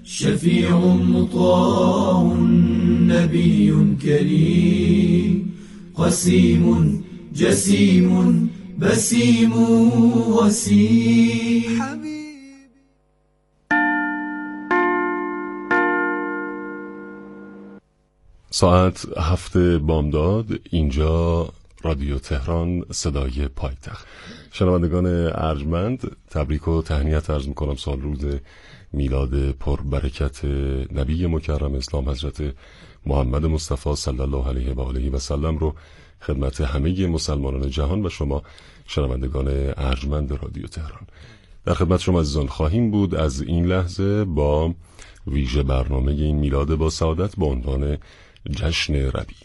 شفيع مطاع نبي كريم قسيم جسيم بسيم وسيم. ساعت 7 بامداد، اینجا رادیو تهران، صدای پایتخت. شنوندگان ارجمند، تبریک و تهنیت عرض میکنم. سال روز میلاد پربرکت نبی مکرم اسلام حضرت محمد مصطفی صلی الله علیه و آله و سلم رو خدمت همه مسلمانان جهان و شما شنوندگان ارجمند رادیو تهران در خدمت شما عزیزان خواهیم بود از این لحظه با ویژه برنامه این میلاد با سعادت با عنوان جشن ربیع.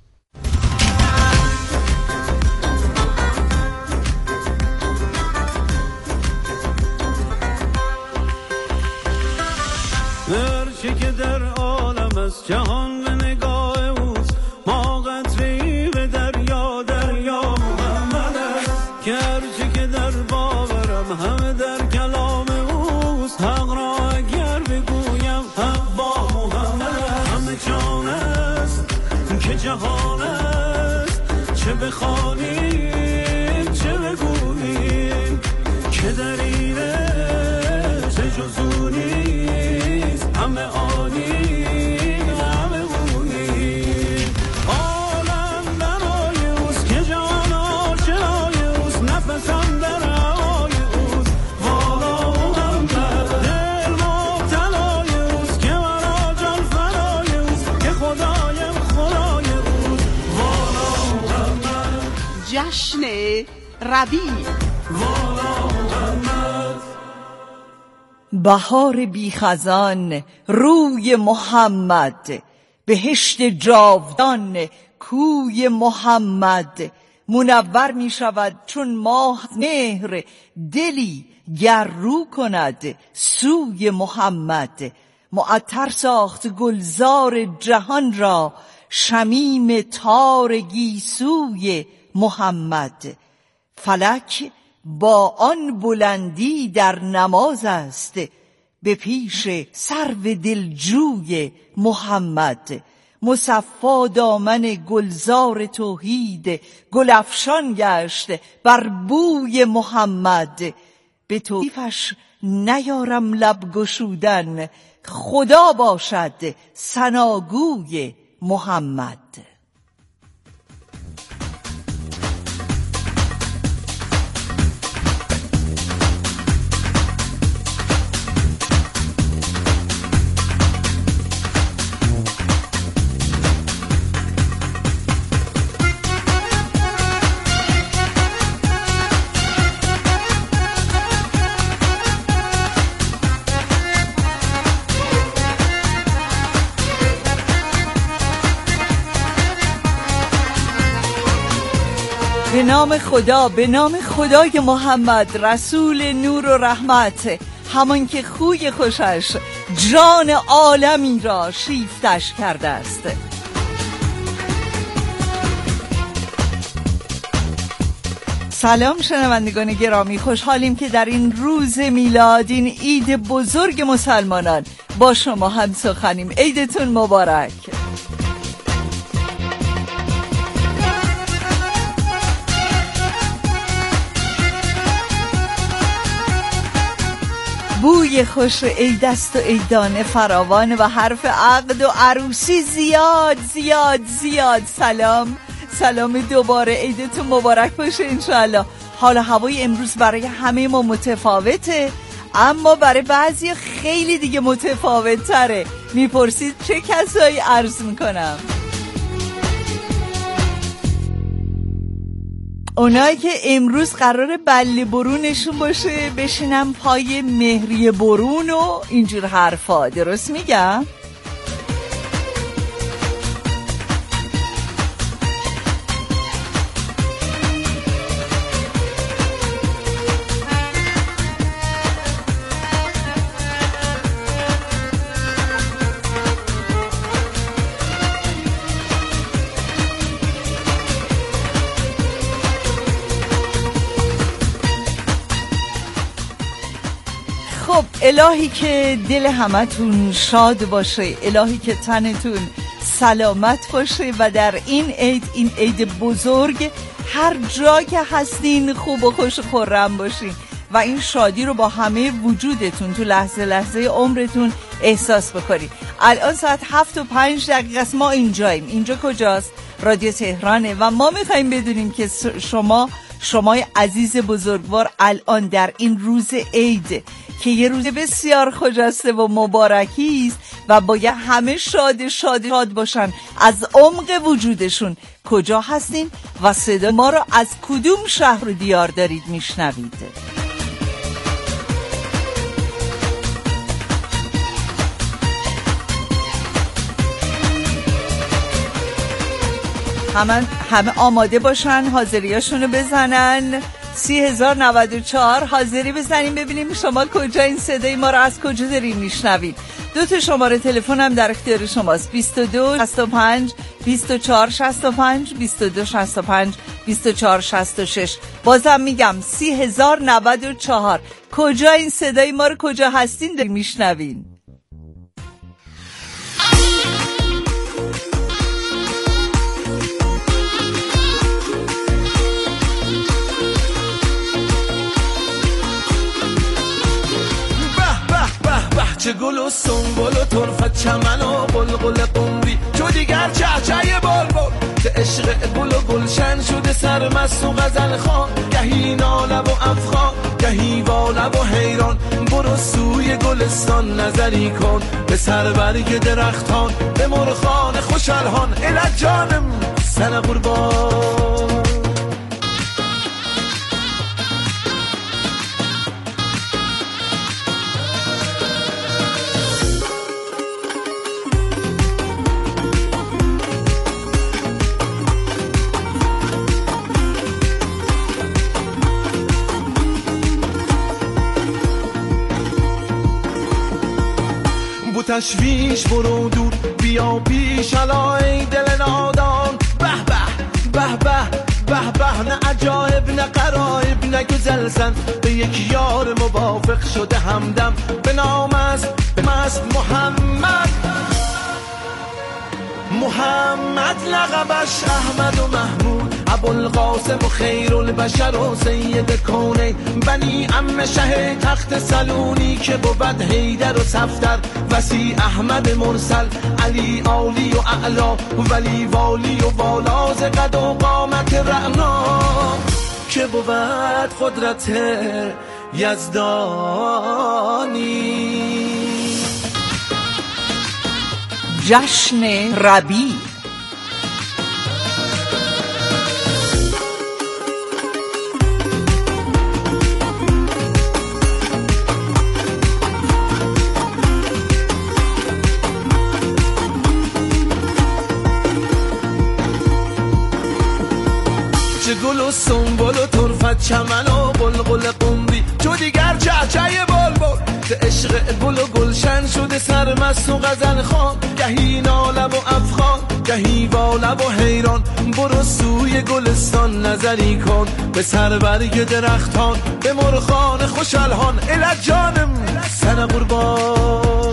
هرچه که در عالم است جهان به نگاه اوست، ما قطره‌ای به دریا، دریا محمد است. که هرچه که در باورم همه در کلام اوست، حق را اگر بگویم حق با محمد است. همه جان است که جهان است، چه بخوانیم چه بگوییم، که در اینه چه جزونی همه آنیم همه بونیم. عالم برای اوست که جان آشنای اوست، نفسم در هوای اوست، والا محمد. دل مبتلای اوست که مرا جان فدای اوست، که خدایم خدای اوست، والا محمد. جشن ربیع، والا محمد. بهار بیخزان روی محمد، بهشت جاودان کوی محمد. منور می شود چون ماه مهر، دلی گر رو کند سوی محمد. معطر ساخت گلزار جهان را، شمیم تار گیسوی محمد. فلک با آن بلندی در نماز است، به پیش سرو دلجوی محمد. مصفا دامن گلزار توحید، گل افشان گشت بر بوی محمد. به توصیفش نیارم لب گشودن، خدا باشد ثناگوی محمد. به نام خدا، به نام خدای محمد رسول نور و رحمت، همان که خوی خوشش جان عالمی را شیفتش کرده است. سلام شنوندگان گرامی، خوشحالیم که در این روز میلاد، این عید بزرگ مسلمانان، با شما هم سخنیم. عیدتون مبارک. بوی خوش عید است و عیدانه فراوان، و حرف عقد و عروسی زیاد زیاد زیاد. سلام دوباره، عیدتون مبارک باشه انشاءالله. حالا هوای امروز برای همه ما متفاوته، اما برای بعضی خیلی دیگه متفاوت تره. میپرسید چه کسایی؟ عرض میکنم اونایی که امروز قراره بله برونشون باشه بشینم پای مهریه برون و اینجور حرفا. درست میگم؟ الهی که دل همتون شاد باشه، الهی که تنتون سلامت باشه و در این عید بزرگ هر جا که هستین خوب و خوش و خرم باشین و این شادی رو با همه وجودتون تو لحظه لحظه عمرتون احساس بکنید. الان ساعت 7:05 است. ما اینجاییم. اینجا کجاست؟ رادیو تهرانه و ما میخواییم بدونیم که شمای عزیز بزرگوار الان در این روز عید که یه روز بسیار خجسته و مبارکی است و باید همه شاد باشن از عمق وجودشون، کجا هستین و صدا ما رو از کدوم شهر و دیار دارید میشنوید؟ همه آماده باشن، حاضریاشونو بزنن. 30,094 حاضری بزنیم ببینیم شما کجا این صدای ما رو از کجا دارین میشنوید. 2 شماره تلفن هم در اختیار شماست: 22 65 24 65 22 65 24 66. بازم میگم 30,094 کجا این صدای ما رو کجا هستین دارین میشنوین؟ چه گل و سنبل و طرفت چمن و بلبل قمری چو دیگر چهچه بلبل ز عشق گل و گلشن شده سرمست و غزل خوان، گهی ناله و افغان گهی واله و حیران. برو سوی گلستان نظری کن به سر برگ درختان، به مرغان خوش الحان الهی جانم سن قربان. تشویش برو دور بیا پیش علای دل نادان. به به به به به به، نه عجایب نه قرایب نه گزلزن، به یک یار موافق شده همدم به نام است محمد لقبش احمد و محمود، ابوالقاسم و خیر البشر و سید کونه، بنی عم شه تخت سلونی که بود حیدر و صفدر، وسی احمد مرسل علی عالی و اعلا، ولی والی و والاز قد و قامت رعنا، که بود قدرت یزدانی. جشن ربیع چه گل و سنبل و طرفت چمن و بلبل قمری چو دیگر چهچه بلبل ز عشق گل و گلشن شده سرمست و غزل خوان، گهی ناله و افغان گهی واله و حیران. برو سوی گلستان نظری کن به سر برگ درختان، به مرغان خوش الحان الهی جانم سن قربان.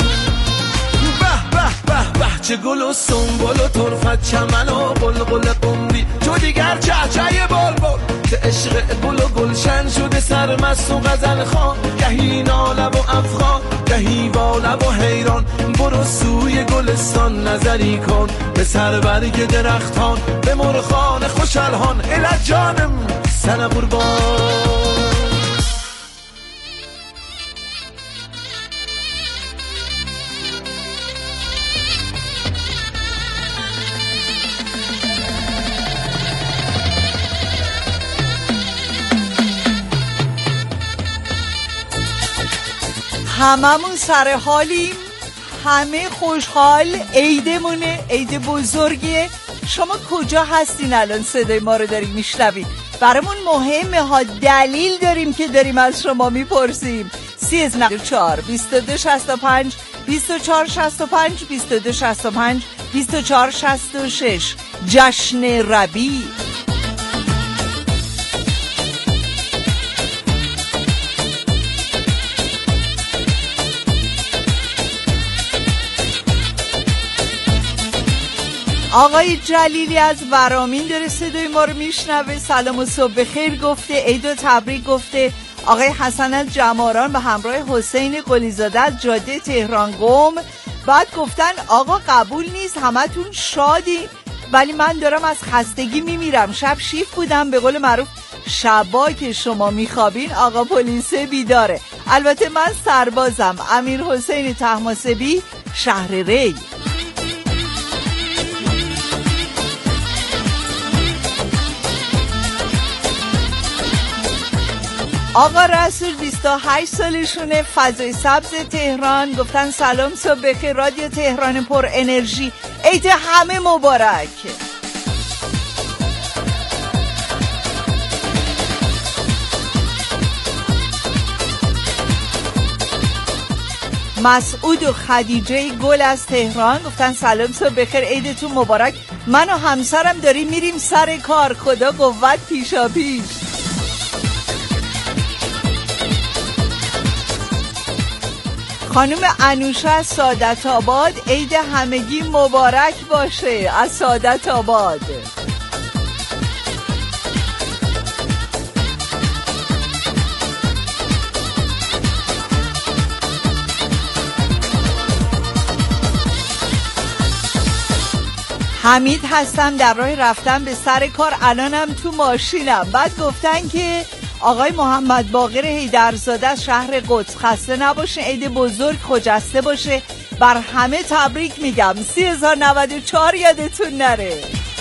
چه گل و سنبل و طرفت چمن و بلبل قمری چو دیگر چهچه بلبل ز عشق گل و گلشن شده سرمست و غزل خوان، گهی ناله و افغان گهی واله و حیران. برو سوی گلستان نظری کن به سر برگ درختان، به مرغان خوش الحان الهی جانم سن قربان. هممون سر حالیم، همه خوشحال، عیدمونه، عید بزرگیه. شما کجا هستین الان صدای ما رو داریم میشنوید؟ برامون مهمه ها، دلیل داریم که داریم از شما میپرسیم. 3094 2265 2465 2265 2466 جشن ربیع. آقای جلیلی از ورامین داره صدای ما رو میشنوه. سلام و صبح بخیر گفته، عید و تبریک گفته. آقای حسن از جماران به همراه حسین قلیزاده از جاده تهران قم. بعد گفتن آقا قبول نیست همتون شادی ولی من دارم از خستگی میمیرم، شب شیف بودم، به قول معروف شبا که شما میخوابین آقا پلیس بیداره. البته من سربازم. امیر حسین طهماسبی شهر ری. آقا رسول 28 سالشونه، فضای سبز تهران. گفتن سلام صبح بخیر رادیو تهران پر انرژی، عید همه مبارک. مسعود و خدیجه گل از تهران گفتن سلام صبح بخیر عیدتون مبارک، من و همسرم داریم میریم سر کار، خدا قوت پیشا پیش. خانم انوشه از سعادت آباد عید همگی مبارک باشه از سعادت آباد. حمید هستم، در راه رفتم به سر کار، الانم تو ماشینم. بعد گفتن که آقای محمد باقر حیدرزاده از شهر قدس خسته نباشه، عید بزرگ خجسته باشه، بر همه تبریک میگم. 3094 یادتون نره.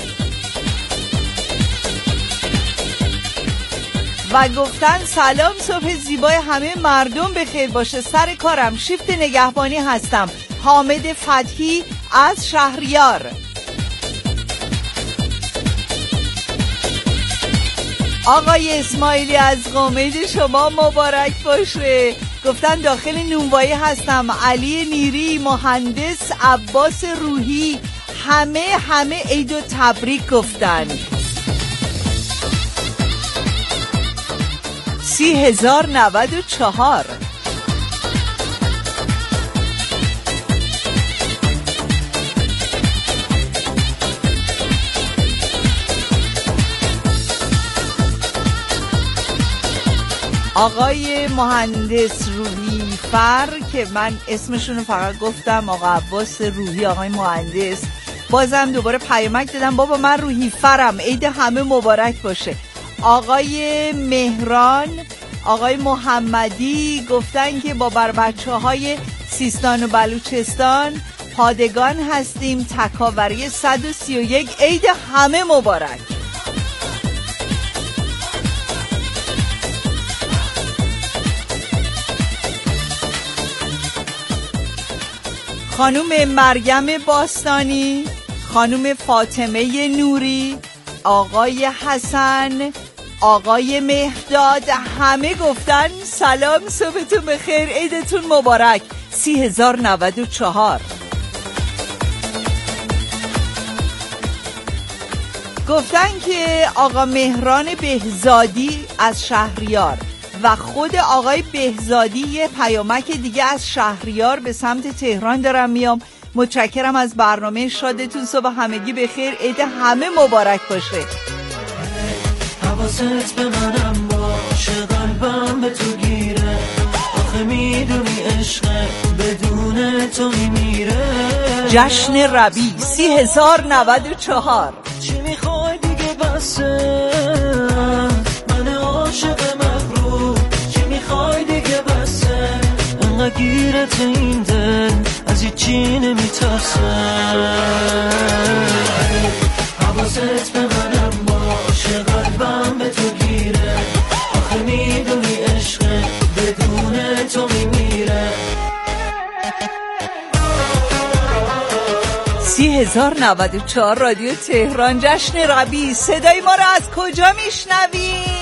و گفتن سلام صبح زیبای همه مردم بخیر باشه، سر کارم شیفت نگهبانی هستم. حامد فتحی از شهریار. آقای اسماعیلی از قم عید شما مبارک باشه. گفتن داخل نونوایی هستم. علی نیری، مهندس عباس روحی، همه عید و تبریک گفتن. 30,094. آقای مهندس روحی فر که من اسمشون رو فقط گفتم، آقا عباس روحی، آقای مهندس، بازم دوباره پیامک دادم بابا من روحی فرم، عید همه مبارک باشه. آقای مهران، آقای محمدی گفتن که با بچه‌های سیستان و بلوچستان پادگان هستیم، تکاوری 131 عید همه مبارک. خانم مریم باستانی، خانم فاطمه نوری، آقای حسن، آقای مهداد، همه گفتن سلام صبحتون بخیر عیدتون مبارک. 30,094. گفتن که آقا مهران بهزادی از شهریار و خود آقای بهزادی یه پیامک دیگه از شهریار به سمت تهران دارم میام. متشکرم از برنامه شادتون، صبح همگی بخیر، عید همه مبارک باشه. حواست به منم باشه، قلبم به تو گیره، آخه میدونی عشق بدون تو میمیره. جشن ربیع 30,094. چی میخوای دیگه بسه، من عاشق مغرور، چی میخوای دیگه بسه، انقدر گیرت این دل از هیچی نمیترسه. حواست به منم باشه، قلبم به تو گیره، آخه میدونی عشق بدون تو میمیره. 30,094 رادیو تهران، جشن ربیع. صدای ما رو از کجا میشنوین؟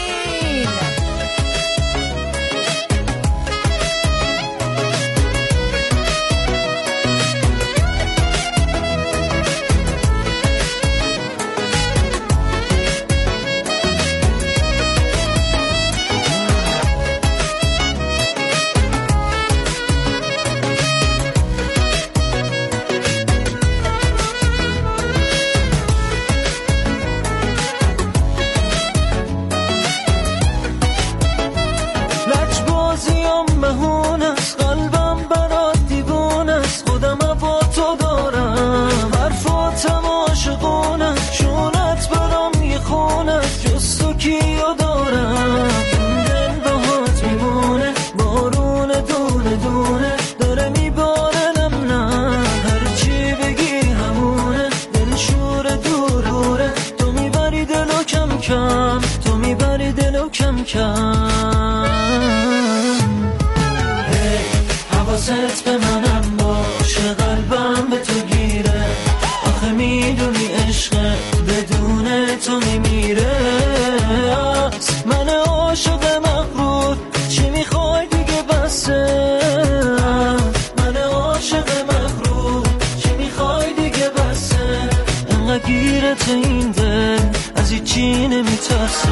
حقیقت این دل از هیچی نمیترسه.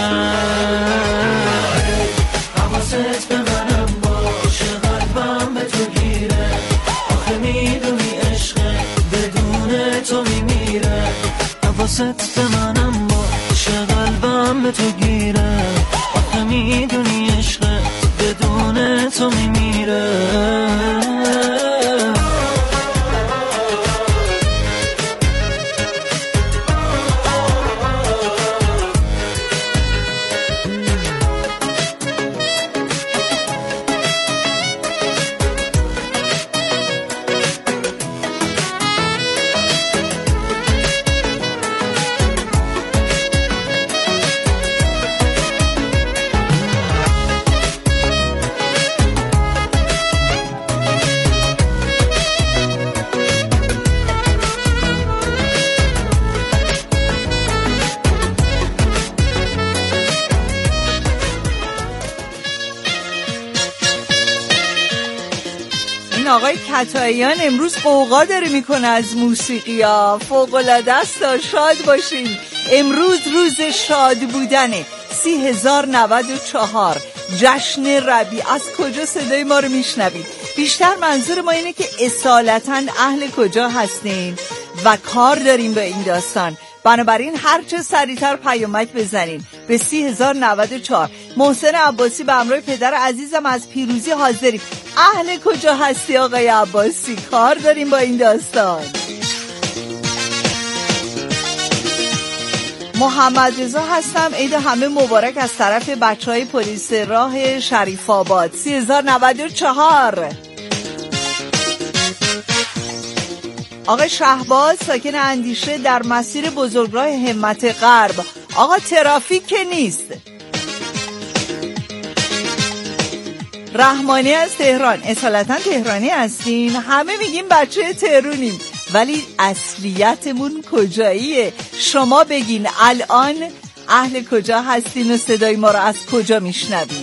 حواست به منم باشه، قلبم به تو گیره، آخه میدونی عشقه بدون تو میمیره. حواست به منم باشه، قلبم به تو گیره، آخه میدونی عشقه بدون تو میمیره. آقای کتاییان امروز قوقا داره میکنه از موسیقی ها، فوق‌العاده است. شاد باشین، امروز روز شاد بودنه. 30,094 جشن ربیع. از کجا صدای ما رو میشنوید؟ بیشتر منظور ما اینه که اصالتاً اهل کجا هستین و کار داریم با این داستان. بنابراین هرچه سریعتر پیامک بزنین به 30,094. محسن عباسی به همراه پدر عزیزم از پیروزی حاضریم. اهل کجا هستی آقای عباسی؟ کار داریم با این داستان. محمد رضا هستم. عید همه مبارک از طرف بچهای پلیس راه شریف آباد. 30,094. آقای شهباز ساکن اندیشه در مسیر بزرگراه همت غرب. آقا ترافیک که نیست. رحمانی از تهران. اصالتا تهرانی هستین؟ همه میگیم بچه تهرونیم ولی اصلیتمون کجاییه؟ شما بگین الان اهل کجا هستین و صدای ما رو از کجا میشنوین؟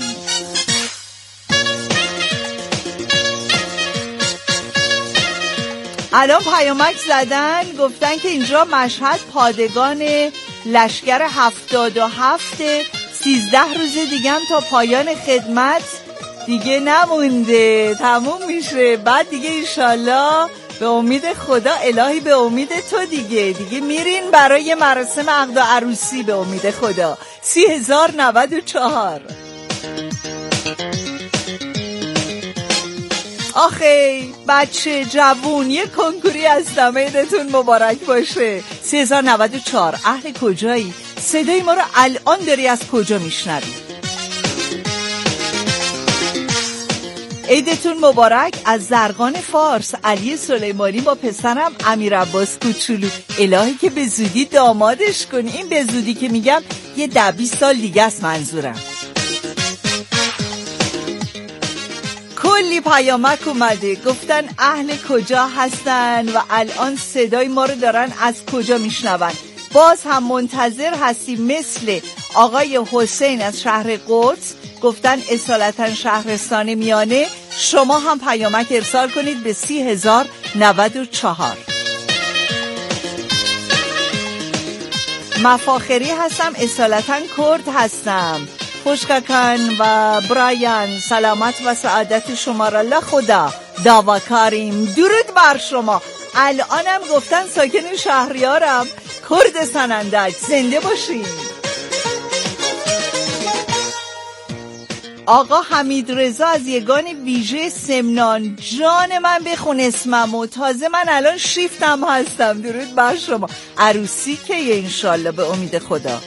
الان پیامک زدن گفتن که اینجا مشهد پادگان لشگر 77 13 روز دیگه هم تا پایان خدمت دیگه نمونده، تموم میشه. بعد دیگه انشالله به امید خدا، الهی به امید تو دیگه میرین برای مراسم عقد و عروسی به امید خدا. 30,094. آخه بچه جوون یه کنکوری هستم، عیدتون مبارک باشه. 30,094. اهل کجایی؟ صدای ما رو الان داری از کجا میشنوی؟ عیدتون مبارک از زرقان فارس. علی سلیمانی با پسرم امیر عباس کوچولو. الهی که به زودی دامادش کنی. این به زودی که میگم یه 10-20 سال دیگه است منظورم. کلی پیامک اومده گفتن اهل کجا هستن و الان صدای ما رو دارن از کجا میشنون. باز هم منتظر هستیم مثل آقای حسین از شهر قدس. گفتن اصالتا شهرستان میانه. شما هم پیامک ارسال کنید به 30,094. مفاخری هستم. اصالتا کرد هستم. خوشککن و برایان سلامت و سعادت شما را لخدا دعواکاریم. درود بر شما. الانم گفتن ساکن شهریارم، کرد سنندج. زنده باشین. آقا حمید رضا از یگان ویژه سمنان. جان من بخون اسممو، تازه من الان شیفتم هستم. درود بر شما. عروسی که انشالله به امید خدا.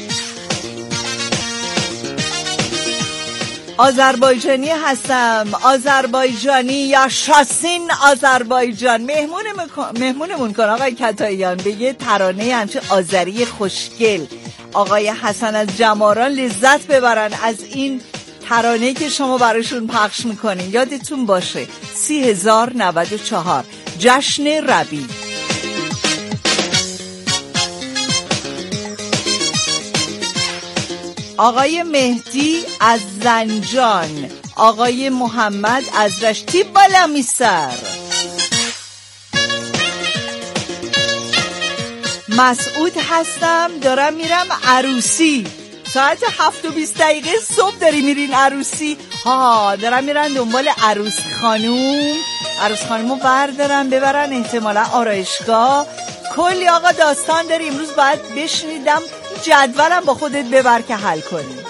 آذربایجانی هستم. آذربایجانی یا شاسین آذربایجان. مهمونمون کن آقای کتاییان به یه ترانه همچه آذری خوشگل. آقای حسن از جماران لذت ببرن از این ترانه‌ای که شما براشون پخش میکنین. یادتون باشه 30,094 جشن ربیع. آقای مهدی از زنجان. آقای محمد از رشتی مسعود هستم، دارم میرم عروسی. ساعت 7:20 صبح داری میرین عروسی؟ ها، دارم میرن دنبال عروس خانومو بردارن ببرن احتمالا آرایشگاه. کلی آقا داستان داری، امروز باید بشنیدم. جدولم با خودت ببر که حل کنیم.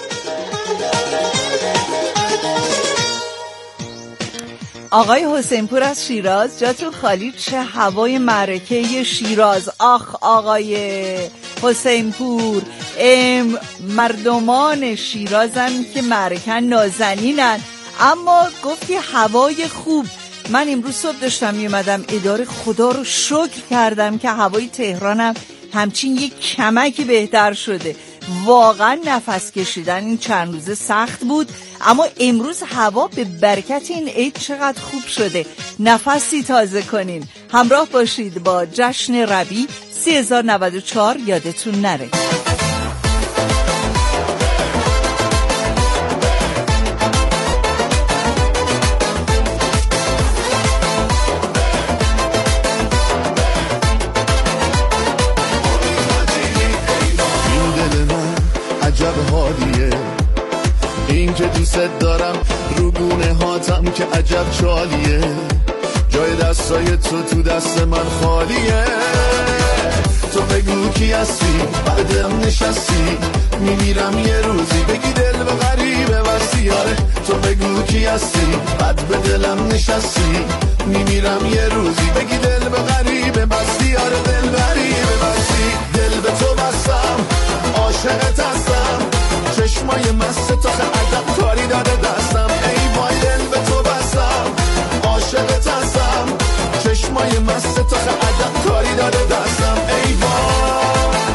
آقای حسینپور از شیراز، جاتون خالی. چه هوای معرکه شیراز. آخ آقای حسینپور، مردمان شیرازن که معرکه نازنینن، اما گفتی هوای خوب. من امروز صبح داشتم میومدم اداره، خدا رو شکر کردم که هوای تهرانم همچین یک کمکی بهتر شده. واقعا نفس کشیدن این چند روزه سخت بود، اما امروز هوا به برکت این عید چقدر خوب شده. نفسی تازه کنین. همراه باشید با جشن ربیع 3094. یادتون نره. عجب حالیه این که دوست دارم، رو گونه هاتم که عجب چالیه. جای دستای تو دست من خالیه. تو بگو کی هستی، بعدم نشستی، میمیرم یه روزی بگی دل به غریبه واسه. آره تو بگو کی هستی، بعد به دلم نشستی، میمیرم یه روزی بگی دل به غریبه بستی. آره دل غریبه بستی، دل به تو بستم، عاشقت هستم، چشمای مست تو عجب کاری داده دستم. ای وای دل به تو بستم، عاشقت هستم، چشمای مست تو عجب کاری داده دستم. ای وای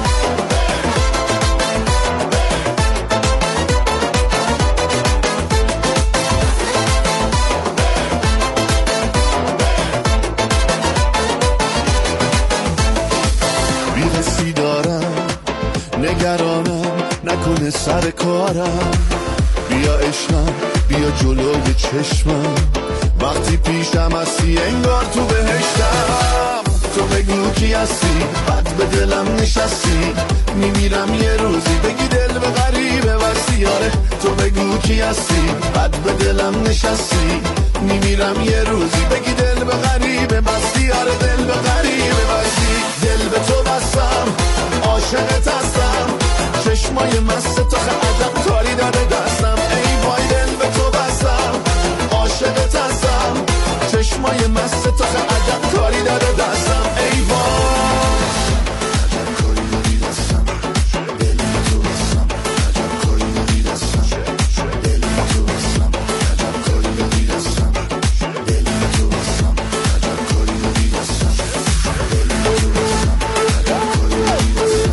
بی‌حسی دارم، نگرانم نکنه سر کارم. بیا عشقم، بیا جلوی چشمم، وقتی پیشم هستی انگار تو بهشتم. تو بگو کی هستی، بعد به دلم نشستی، میمیرم یه روزی بگی دل به غریبه واسه. آره تو بگو کی هستی، بعد به دلم نشستی، میمیرم یه روزی بگی دل به غریبه بستی. آره دل به غریبه بستی، دل به تو بستم، عاشقت هستم، چشمای مست تو عجب کاری داده دستم. ای وای دل به تو بستم، عاشقت هستم، چشمای مست تو عجب کاری داده دستم. ای وای عجب کاری دادی دستم، دل به تو بستم، عجب کاری دادی دستم، دل به تو بستم، عجب کاری دادی دستم، دل به تو بستم، عجب کاری دادی دستم، دل به تو بستم، عجب کاری دادی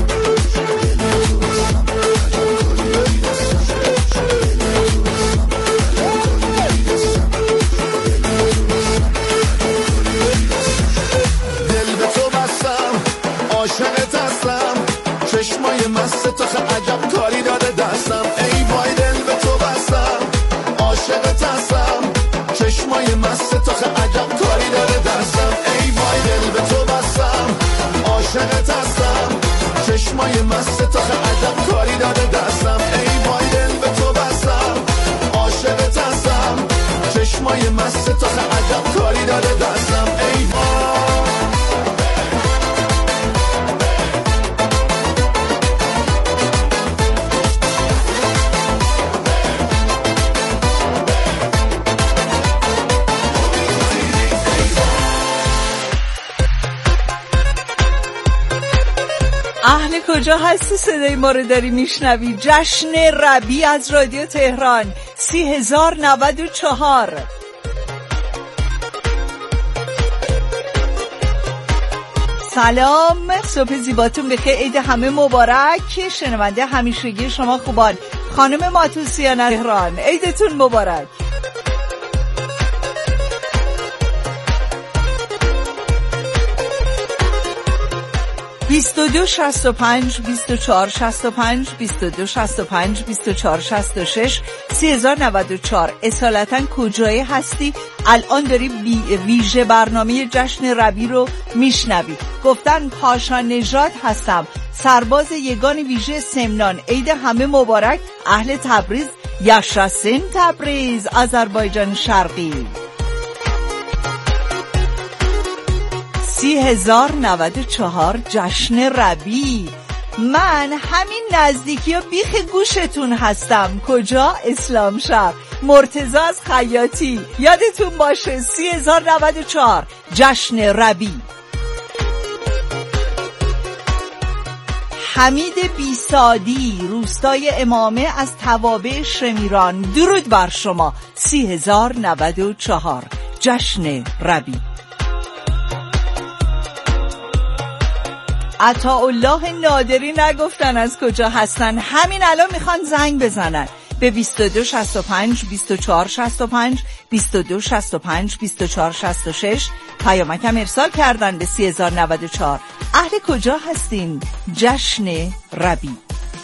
عاشقت هستم، چشمای مست تو عجب کاری داده دستم. ای وای دل به تو بستم، عاشقت هستم، چشمای مست تو عجب کاری داده دستم. ای وای دل به تو بستم، عاشقت هستم، چشمای مست تو عجب کاری داده دستم. ای وای دل به تو بستم، عاشقت هستم، چشمای مست تو عجب کاری داده دستم. ای وای اهل کجا هستی صدای ما رو داری میشنوی؟ جشن ربیع از رادیو تهران 3094. سلام، صبح زیباتون بخیر، عید همه مبارک. شنونده همیشگی شما خوبان، خانم ماتوسیان تهران، عیدتون مبارک. 2265 2465 2265 2466 3094. اصالتا کجای هستی؟ الان داری ویژه برنامه جشن ربی رو میشنوی. گفتن پاشا نژاد هستم، سرباز یگان ویژه سمنان. عید همه مبارک. اهل تبریز، یشرسین تبریز، آذربایجان شرقی. 3094 جشن ربی. من همین نزدیکی و بیخ گوشتون هستم. کجا؟ اسلام شهر. مرتضی از خیاطی. یادتون باشه 3094 جشن ربی. حمید بیسادی، روستای امامه از توابع شمیران. درود بر شما. 3094 جشن ربی. عطاالله نادری نگفتن از کجا هستن، همین الان میخوان زنگ بزنن به 2265 2465 2265 2466. پیامکم ارسال کردن به 3094. اهل کجا هستین؟ جشن ربی.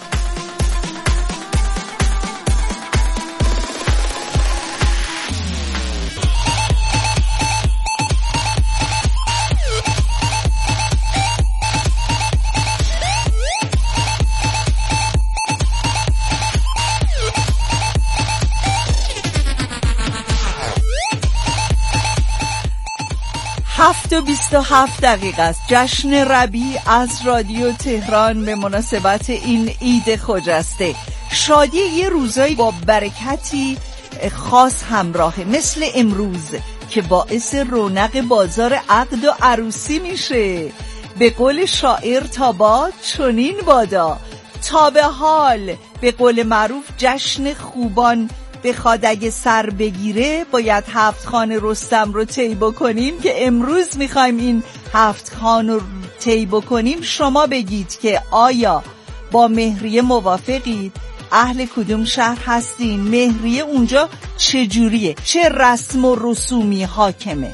هفت و 27 دقیقه است. جشن ربی از رادیو تهران به مناسبت این عید خجسته. شادی یه روزایی با برکتی خاص همراهه، مثل امروز که باعث رونق بازار عقد و عروسی میشه. به قول شاعر تا باد چنین بادا، تا به حال به قول معروف جشن خوبان بخواد اگه سر بگیره باید 7 خان رستم رو طی بکنیم که امروز میخوایم این 7 خان رو طی بکنیم. شما بگید که آیا با مهریه موافقید؟ اهل کدوم شهر هستین؟ مهریه اونجا چجوریه؟ چه رسم و رسومی حاکمه؟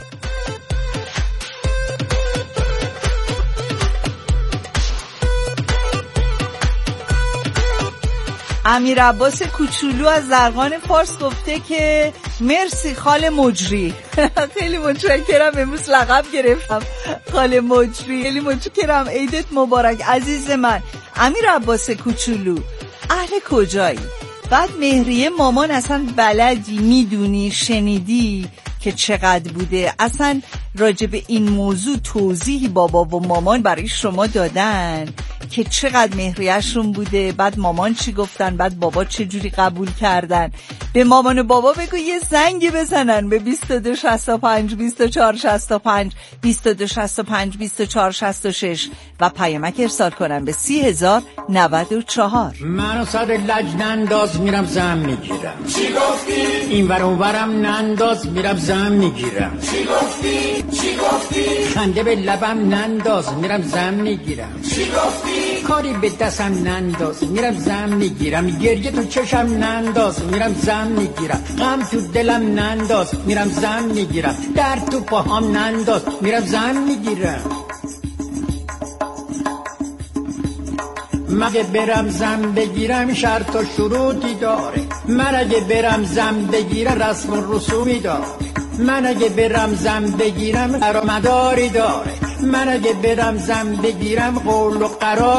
امیر عباس کوچولو از زرقان فارس گفته که مرسی خال مجری. خیلی متشکرم، امروز لقب گرفتم خال مجری. خیلی متشکرم، عیدت مبارک عزیز من. امیر عباس کوچولو اهل کجایی؟ بعد مهریه مامان اصلا بلدی؟ میدونی؟ شنیدی که چقدر بوده؟ اصلا راجع به این موضوع توضیحی بابا و مامان برای شما دادن که چقدر مهریه‌شون بوده، بعد مامان چی گفتن، بعد بابا چه جوری قبول کردن؟ به مامان و بابا بگو یه زنگی بزنن به 2265 2465 2265 2466 و پیامک ارسال کنن به 3094. منو صد لج ننداز میرم زم میگیرم. چی گفتی؟ این ور اون ورم ننداز میرم زم میگیرم. چی گفتی؟ چی گفتی؟ خنده به لبم ننداز میرم زم میگیرم. چی گفتی؟ کاری به دستم ننداز میرم زم میگیرم. گریه تو چشم ننداز میرم زم میگیرم. غم تو دلم ننداز میرم زم میگیرم. درد تو پاهام ننداز میرم زم میگیرم. مگه برم زم بگیرم شرط و شروطی داره. من اگه برم زم بگیرم رسم و رسومی داره. من اگه برم زم بگیرم قرار مداری داره. من اگه برم زم بگیرم قول و قرار